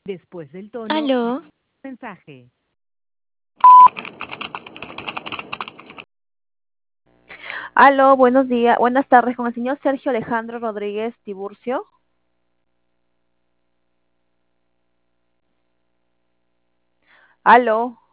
Después del tono, Aló, mensaje. Aló, buenos días, buenas tardes, con el señor Sergio Alejandro Rodríguez Tiburcio. Aló.